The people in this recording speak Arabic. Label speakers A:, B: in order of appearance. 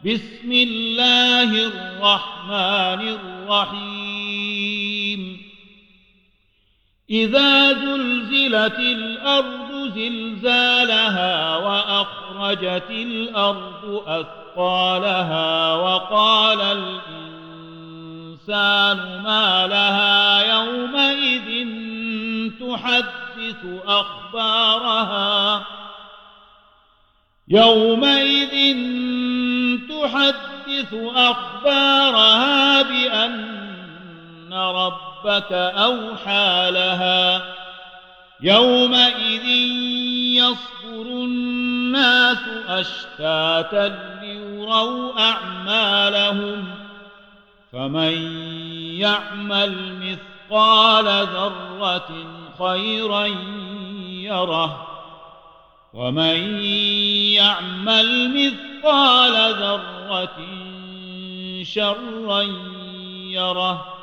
A: بسم الله الرحمن الرحيم إذا زلزلت الأرض زلزالها وأخرجت الأرض أثقالها وقال الإنسان ما لها يومئذ تحدث أخبارها بأن ربك أوحى لها يومئذ يصدر الناس أشتاتا ليروا أعمالهم فمن يعمل مثقال ذرة خيرا يره ومن يعمل مثقال ذرة شرا يره